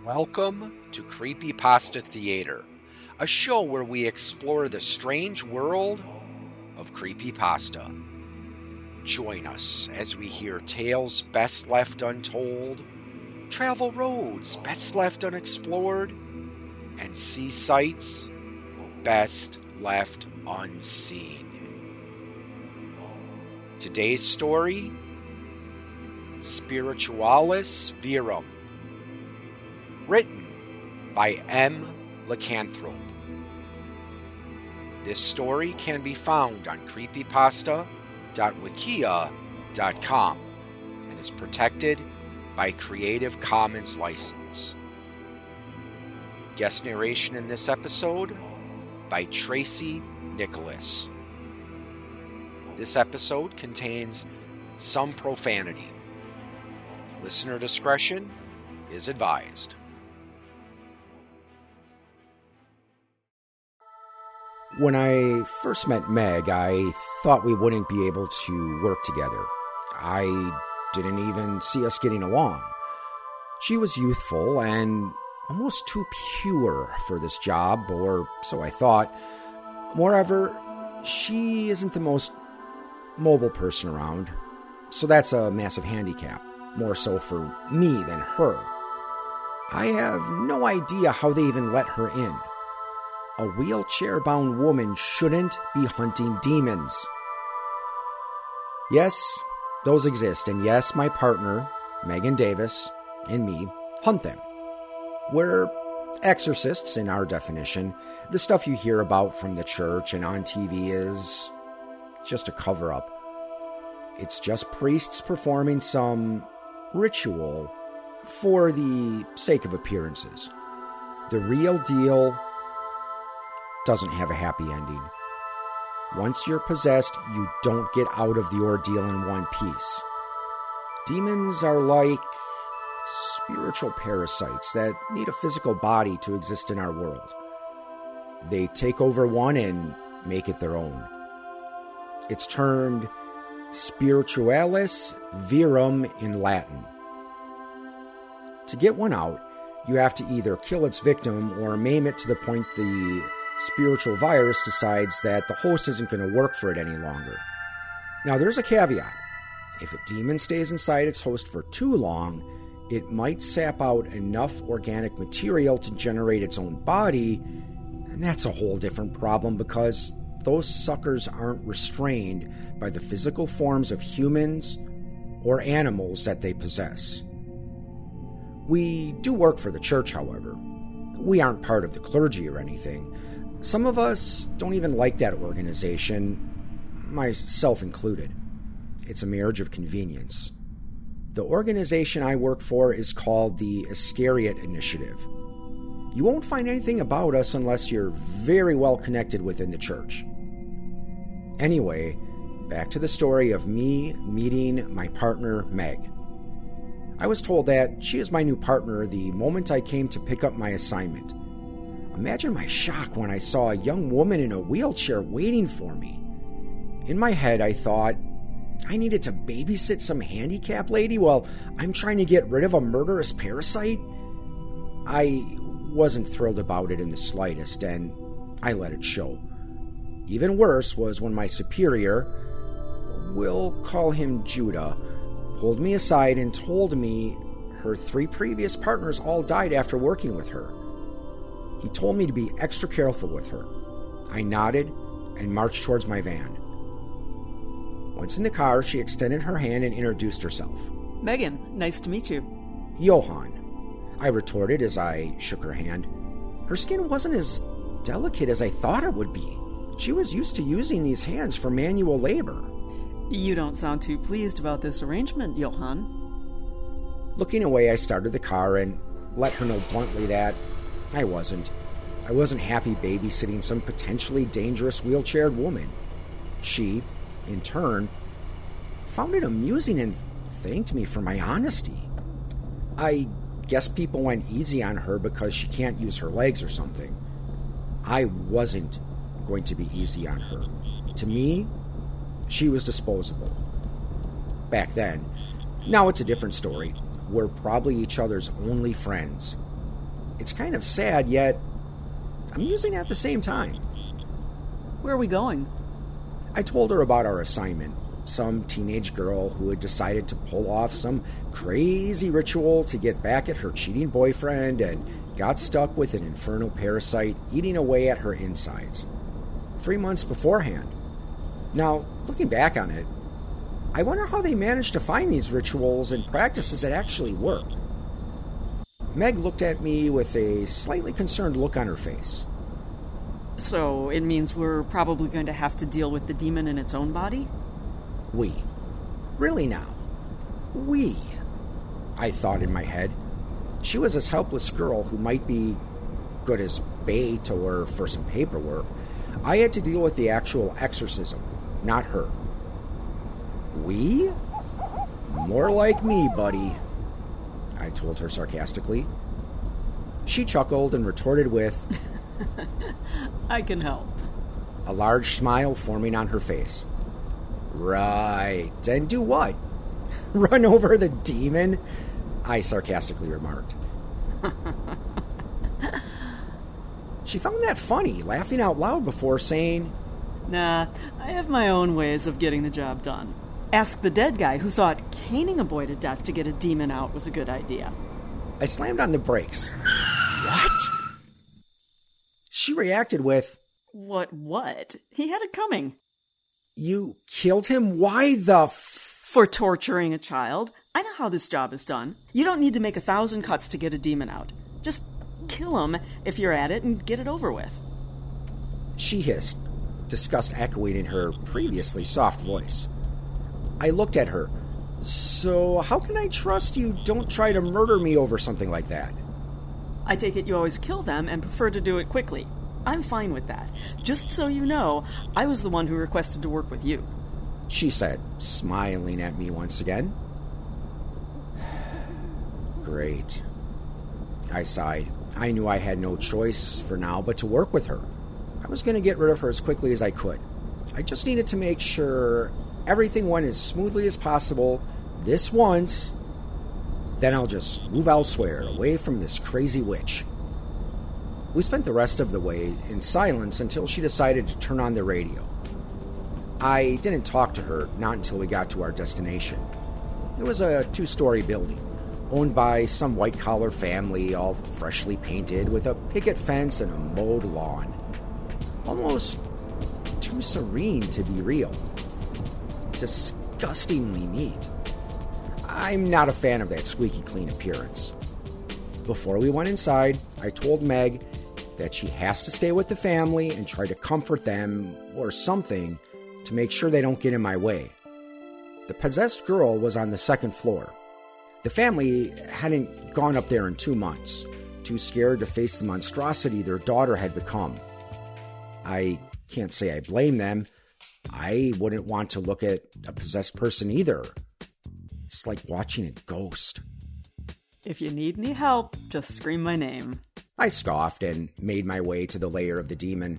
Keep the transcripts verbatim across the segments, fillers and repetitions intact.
Welcome to Creepypasta Theater, a show where we explore the strange world of creepypasta. Join us as we hear tales best left untold, travel roads best left unexplored, and see sights best left unseen. Today's story, Spiritualis Verum, written by M. Lycanthrope. This story can be found on creepypasta dot wikia dot com and is protected by Creative Commons license. Guest narration in this episode by Tracy Nicholas. This episode contains some profanity. Listener discretion is advised. When I first met Meg, I thought we wouldn't be able to work together. I didn't even see us getting along. She was youthful and almost too pure for this job, or so I thought. Moreover, she isn't the most mobile person around, so that's a massive handicap, more so for me than her. I have no idea how they even let her in. A wheelchair-bound woman shouldn't be hunting demons. Yes, those exist, and yes, my partner, Megan Davis, and me hunt them. We're exorcists in our definition. The stuff you hear about from the church and on T V is just a cover-up. It's just priests performing some ritual for the sake of appearances. The real deal doesn't have a happy ending. Once you're possessed, you don't get out of the ordeal in one piece. Demons are like spiritual parasites that need a physical body to exist in our world. They take over one and make it their own. It's termed Spiritualis Verum in Latin. To get one out, you have to either kill its victim or maim it to the point the spiritual virus decides that the host isn't going to work for it any longer. Now, there's a caveat. If a demon stays inside its host for too long, it might sap out enough organic material to generate its own body, and that's a whole different problem because those suckers aren't restrained by the physical forms of humans or animals that they possess. We do work for the church, however. We aren't part of the clergy or anything. Some of us don't even like that organization, myself included. It's a marriage of convenience. The organization I work for is called the Iscariot Initiative. You won't find anything about us unless you're very well connected within the church. Anyway, back to the story of me meeting my partner, Meg. I was told that she is my new partner the moment I came to pick up my assignment. Imagine my shock when I saw a young woman in a wheelchair waiting for me. In my head, I thought, I needed to babysit some handicapped lady while I'm trying to get rid of a murderous parasite? I wasn't thrilled about it in the slightest, and I let it show. Even worse was when my superior, we'll call him Judah, pulled me aside and told me her three previous partners all died after working with her. He told me to be extra careful with her. I nodded and marched towards my van. Once in the car, she extended her hand and introduced herself. Megan, nice to meet you. Johann, I retorted as I shook her hand. Her skin wasn't as delicate as I thought it would be. She was used to using these hands for manual labor. You don't sound too pleased about this arrangement, Johann. Looking away, I started the car and let her know bluntly that I wasn't. I wasn't happy babysitting some potentially dangerous wheelchaired woman. She, in turn, found it amusing and thanked me for my honesty. I guess people went easy on her because she can't use her legs or something. I wasn't going to be easy on her. To me, she was disposable. Back then. Now it's a different story. We're probably each other's only friends. It's kind of sad, yet amusing at the same time. Where are we going? I told her about our assignment. Some teenage girl who had decided to pull off some crazy ritual to get back at her cheating boyfriend and got stuck with an infernal parasite eating away at her insides. Three months beforehand. Now, looking back on it, I wonder how they managed to find these rituals and practices that actually work. Meg looked at me with a slightly concerned look on her face. So it means we're probably going to have to deal with the demon in its own body? We. Really now? We. I thought in my head. She was this helpless girl who might be good as bait or for some paperwork. I had to deal with the actual exorcism, not her. We? More like me, buddy, I told her sarcastically. She chuckled and retorted with, I can help. A large smile forming on her face. Right. And do what? Run over the demon? I sarcastically remarked. She found that funny, laughing out loud before saying, Nah, I have my own ways of getting the job done. Ask the dead guy who thought caning a boy to death to get a demon out was a good idea. I slammed on the brakes. What? She reacted with, What, what? He had it coming. You killed him? Why the f... For torturing a child. I know how this job is done. You don't need to make a thousand cuts to get a demon out. Just kill him if you're at it and get it over with. She hissed, disgust echoing in her previously soft voice. I looked at her. So how can I trust you don't try to murder me over something like that? I take it you always kill them and prefer to do it quickly. I'm fine with that. Just so you know, I was the one who requested to work with you. She said, smiling at me once again. Great. I sighed. I knew I had no choice for now but to work with her. I was going to get rid of her as quickly as I could. I just needed to make sure everything went as smoothly as possible this once. Then I'll just move elsewhere, away from this crazy witch. We spent the rest of the way in silence until she decided to turn on the radio. I didn't talk to her, not until we got to our destination. It was a two-story building, owned by some white-collar family, all freshly painted, with a picket fence and a mowed lawn. Almost too serene to be real. Disgustingly neat. I'm not a fan of that squeaky clean appearance. Before we went inside, I told Meg that she has to stay with the family and try to comfort them or something to make sure they don't get in my way. The possessed girl was on the second floor. The family hadn't gone up there in two months, too scared to face the monstrosity their daughter had become. I can't say I blame them. I wouldn't want to look at a possessed person either. It's like watching a ghost. If you need any help, just scream my name. I scoffed and made my way to the lair of the demon.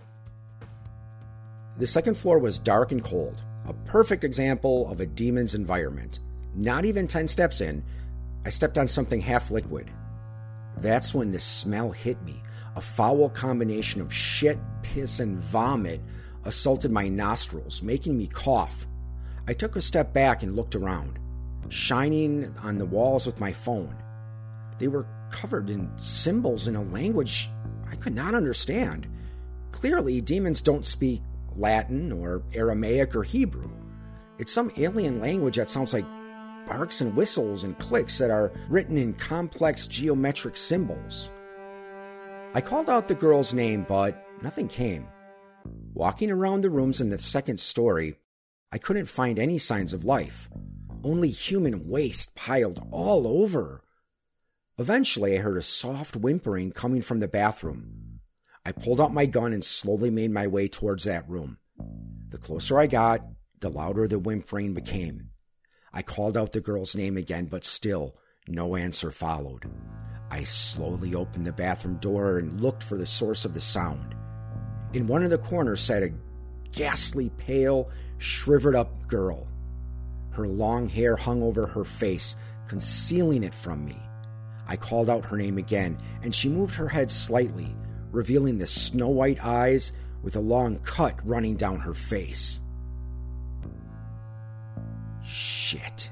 The second floor was dark and cold, a perfect example of a demon's environment. Not even ten steps in, I stepped on something half liquid. That's when the smell hit me. A foul combination of shit, piss, and vomit assaulted my nostrils, making me cough. I took a step back and looked around, shining on the walls with my phone. They were covered in symbols in a language I could not understand. Clearly, demons don't speak Latin or Aramaic or Hebrew. It's some alien language that sounds like barks and whistles and clicks that are written in complex geometric symbols. I called out the girl's name, but nothing came. Walking around the rooms in the second story, I couldn't find any signs of life. Only human waste piled all over. Eventually, I heard a soft whimpering coming from the bathroom. I pulled out my gun and slowly made my way towards that room. The closer I got, the louder the whimpering became. I called out the girl's name again, but still, no answer followed. I slowly opened the bathroom door and looked for the source of the sound. In one of the corners sat a ghastly, pale, shriveled-up girl. Her long hair hung over her face, concealing it from me. I called out her name again, and she moved her head slightly, revealing the snow-white eyes with a long cut running down her face. Shit.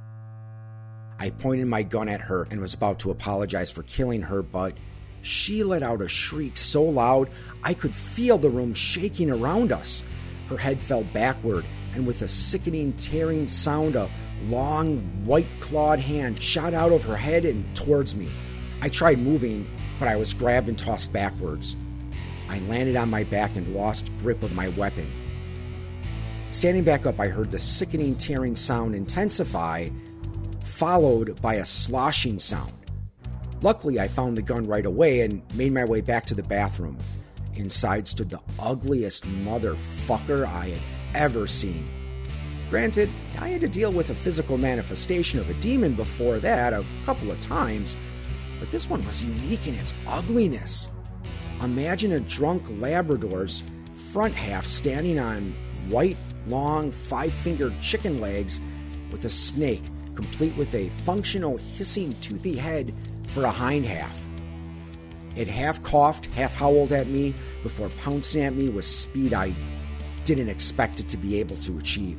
I pointed my gun at her and was about to apologize for killing her, but she let out a shriek so loud I could feel the room shaking around us. Her head fell backward, and with a sickening, tearing sound, a long, white-clawed hand shot out of her head and towards me. I tried moving, but I was grabbed and tossed backwards. I landed on my back and lost grip of my weapon. Standing back up, I heard the sickening, tearing sound intensify, followed by a sloshing sound. Luckily, I found the gun right away and made my way back to the bathroom. Inside stood the ugliest motherfucker I had ever seen. Granted, I had to deal with a physical manifestation of a demon before that a couple of times, but this one was unique in its ugliness. Imagine a drunk Labrador's front half standing on white, long, five-fingered chicken legs with a snake, complete with a functional, hissing, toothy head for a hind half. It half coughed, half howled at me before pouncing at me with speed I didn't expect it to be able to achieve.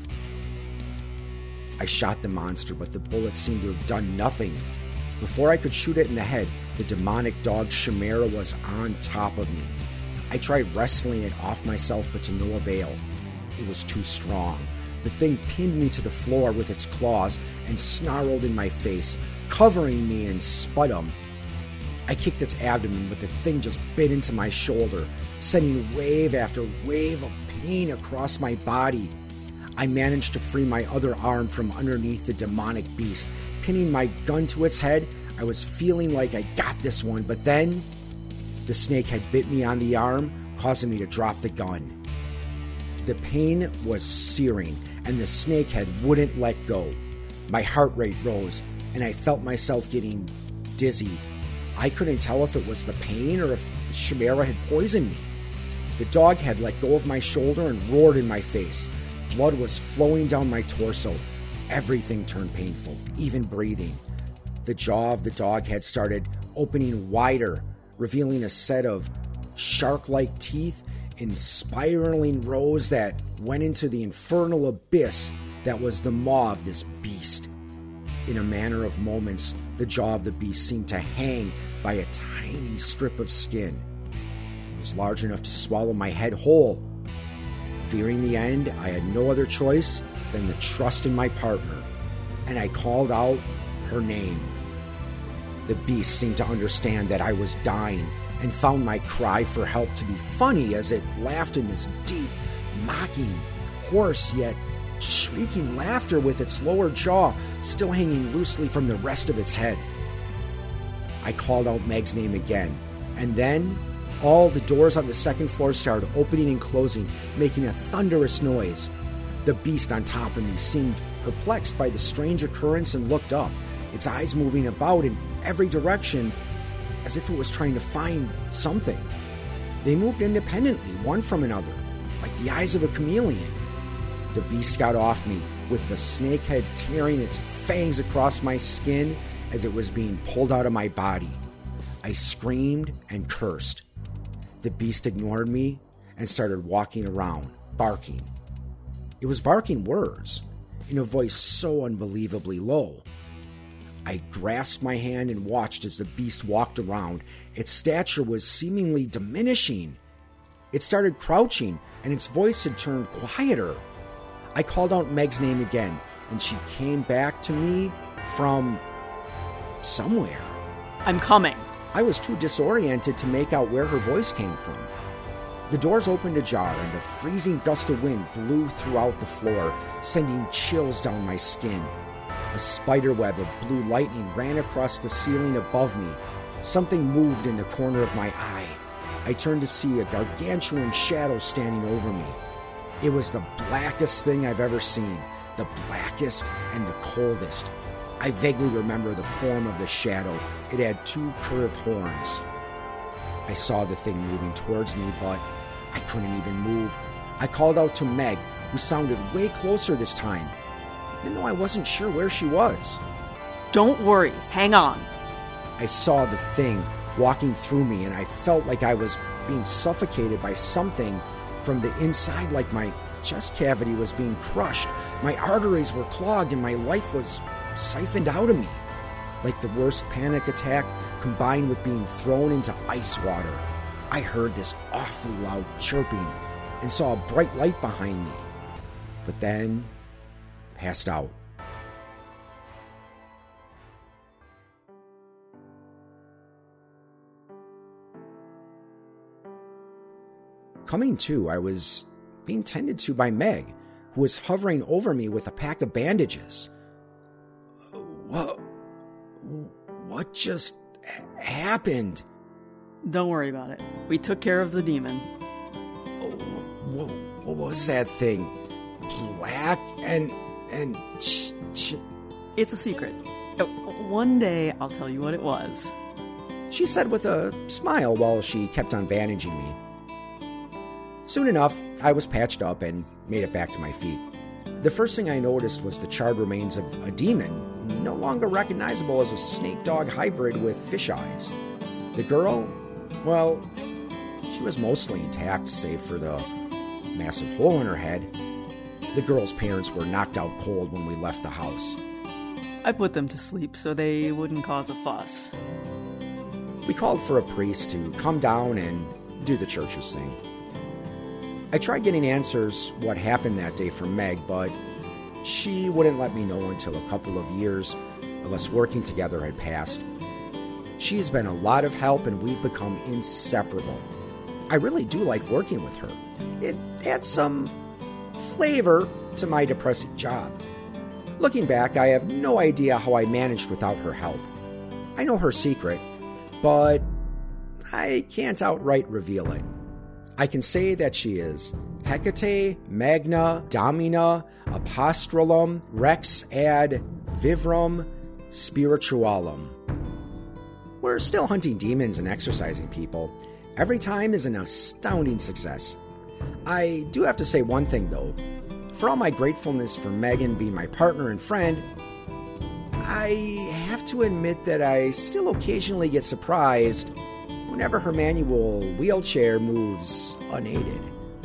I shot the monster, but the bullet seemed to have done nothing. Before I could shoot it in the head, the demonic dog Chimera was on top of me. I tried wrestling it off myself, but to no avail. It was too strong. The thing pinned me to the floor with its claws and snarled in my face, covering me in sputum. I kicked its abdomen, but the thing just bit into my shoulder, sending wave after wave of pain across my body. I managed to free my other arm from underneath the demonic beast. Pinning my gun to its head, I was feeling like I got this one, but then the snake had bit me on the arm, causing me to drop the gun. The pain was searing, and the snakehead wouldn't let go. My heart rate rose, and I felt myself getting dizzy. I couldn't tell if it was the pain or if the Chimera had poisoned me. The dog had let go of my shoulder and roared in my face. Blood was flowing down my torso. Everything turned painful, even breathing. The jaw of the dog had started opening wider, revealing a set of shark-like teeth in spiraling rows that went into the infernal abyss that was the maw of this beast. In a matter of moments, the jaw of the beast seemed to hang by a tiny strip of skin. It was large enough to swallow my head whole. Fearing the end, I had no other choice than the trust in my partner, and I called out her name. The beast seemed to understand that I was dying and found my cry for help to be funny as it laughed in this deep, mocking, hoarse yet shrieking laughter with its lower jaw still hanging loosely from the rest of its head. I called out Meg's name again, and then all the doors on the second floor started opening and closing, making a thunderous noise. The beast on top of me seemed perplexed by the strange occurrence and looked up, its eyes moving about in every direction as if it was trying to find something. They moved independently, one from another, like the eyes of a chameleon. The beast got off me, with the snakehead tearing its fangs across my skin as it was being pulled out of my body. I screamed and cursed. The beast ignored me and started walking around, barking. It was barking words, in a voice so unbelievably low. I grasped my hand and watched as the beast walked around. Its stature was seemingly diminishing. It started crouching, and its voice had turned quieter. I called out Meg's name again, and she came back to me from somewhere. I'm coming. I was too disoriented to make out where her voice came from. The doors opened ajar, and a freezing gust of wind blew throughout the floor, sending chills down my skin. A spider web of blue lightning ran across the ceiling above me. Something moved in the corner of my eye. I turned to see a gargantuan shadow standing over me. It was the blackest thing I've ever seen, the blackest and the coldest. I vaguely remember the form of the shadow. It had two curved horns. I saw the thing moving towards me, but I couldn't even move. I called out to Meg, who sounded way closer this time, even though I wasn't sure where she was. Don't worry, hang on. I saw the thing walking through me, and I felt like I was being suffocated by something from the inside, like my chest cavity was being crushed. My arteries were clogged, and my life was siphoned out of me. Like the worst panic attack combined with being thrown into ice water. I heard this awfully loud chirping and saw a bright light behind me, but then passed out. Coming to, I was being tended to by Meg, who was hovering over me with a pack of bandages. What, what just happened? Don't worry about it. We took care of the demon. What, what was that thing? Black and... and... Ch- ch- It's a secret. One day I'll tell you what it was. She said with a smile while she kept on bandaging me. Soon enough, I was patched up and made it back to my feet. The first thing I noticed was the charred remains of a demon, no longer recognizable as a snake-dog hybrid with fish eyes. The girl, well, she was mostly intact, save for the massive hole in her head. The girl's parents were knocked out cold when we left the house. I put them to sleep so they wouldn't cause a fuss. We called for a priest to come down and do the church's thing. I tried getting answers what happened that day from Meg, but she wouldn't let me know until a couple of years of us working together had passed. She has been a lot of help, and we've become inseparable. I really do like working with her. It adds some flavor to my depressing job. Looking back, I have no idea how I managed without her help. I know her secret, but I can't outright reveal it. I can say that she is Hecate Magna Domina Apostolum Rex ad Vivrum Spiritualum. We're still hunting demons and exorcising people. Every time is an astounding success. I do have to say one thing, though. For all my gratefulness for Megan being my partner and friend, I have to admit that I still occasionally get surprised whenever her manual wheelchair moves unaided.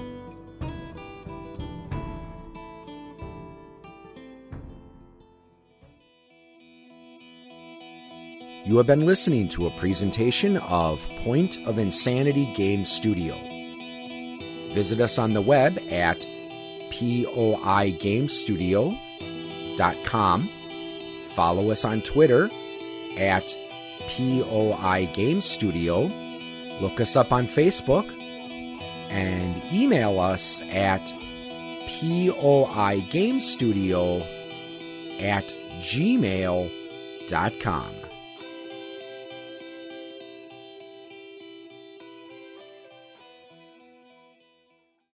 You have been listening to a presentation of Point of Insanity Game Studio. Visit us on the web at poi game studio dot com. Follow us on Twitter at poi game studio. Look us up on Facebook and email us at poigamestudio at gmail dot com.